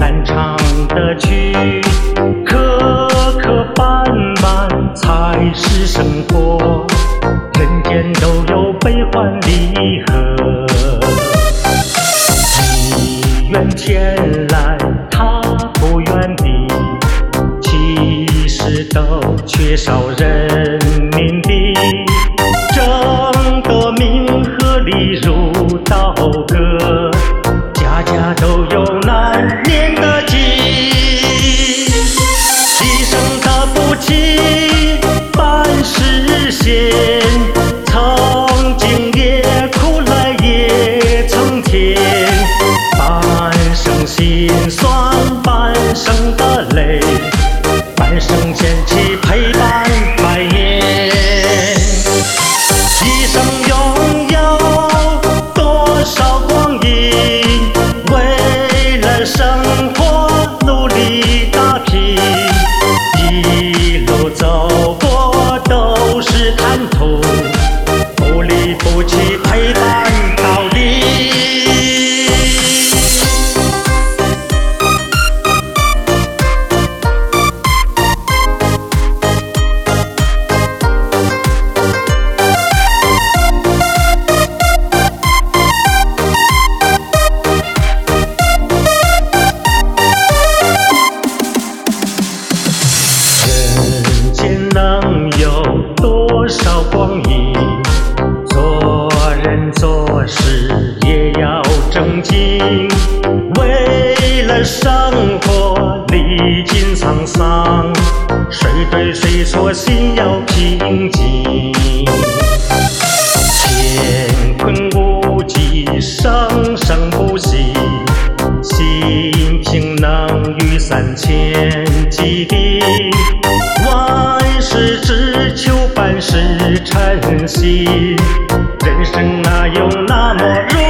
漫长的曲，磕磕绊绊才是生活，人间都有悲欢离合。你愿前来，他不愿离，其实都缺少人民的争得名和利如刀割，家家都有难念的经，一生的不弃半实现，曾经也苦来也曾甜，半生心酸半生的泪，半生捡起陪伴百年，一生拥有多少光阴，为了生活努力打拼，一路走过都是坦途，不离不弃陪伴到底。能有多少光阴，做人做事也要正经，为了生活历尽沧桑，谁对谁错心要平静，乾坤无极生生不息，心平能御三千几地，万事只求万事称心，人生哪有那么容易？